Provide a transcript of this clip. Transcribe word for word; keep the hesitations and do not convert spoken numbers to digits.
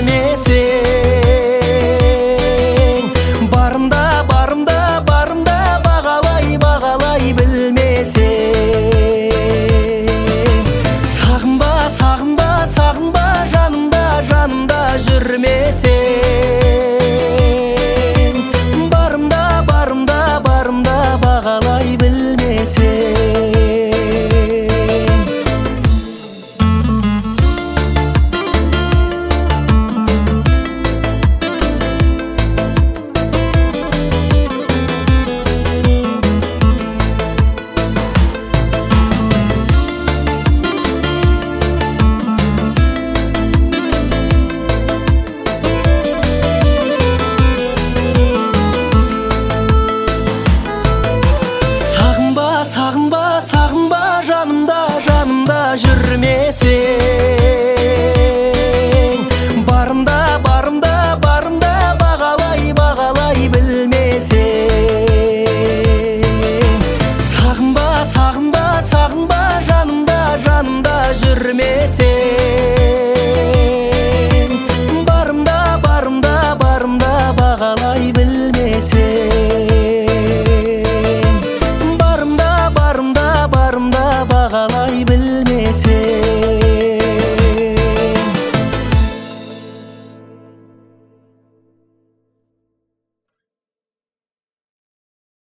жүрмесең, барымда барымда барымда бағалай бағалай білмесең, сағынба сағынба сағынба жанымда жанымда жүрмесең, барымда барымда барымда бағалай білмесең. Сағынба, сағынба жанымда, жанымда жүрмесең, барымда, барымда, барымда бағалай, бағалай білмесең, сағынба, сағынба, сағынба жанымда, жанымда жүрмесең, барымда, барымда, барымда бағалай білмесең.